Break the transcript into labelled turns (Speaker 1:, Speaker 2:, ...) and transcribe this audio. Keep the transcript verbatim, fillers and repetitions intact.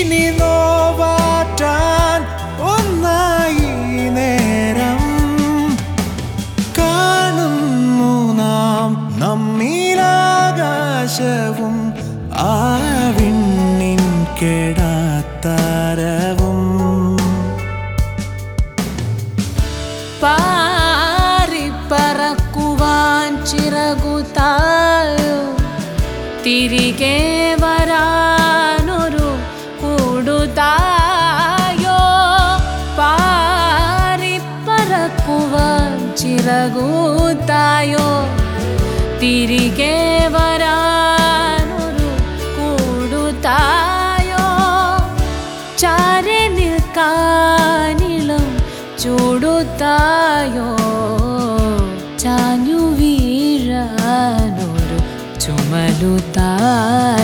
Speaker 1: ഇനി നോവാറ്റാൻ ഒന്നായി നേരം കാണുന്നു നാം നമ്മിലാകാശവും ആ വിണ്ണിൻ കേടാത്താരവും
Speaker 2: പാറിപ്പറക്കുവാൻ ചിറകുതായോ തിരികെ വരാനൊരു കൂടുതായോ പാറിപ്പറക്കുവാൻ ചിറകുതായോ തിരികെ വരാനൊരു കൂടുതായോ ചാരി നിൽക്കാനിളം ചൂടുതായോ ചാഞ്ഞു വീഴാനൊരു ചുമലുതായോ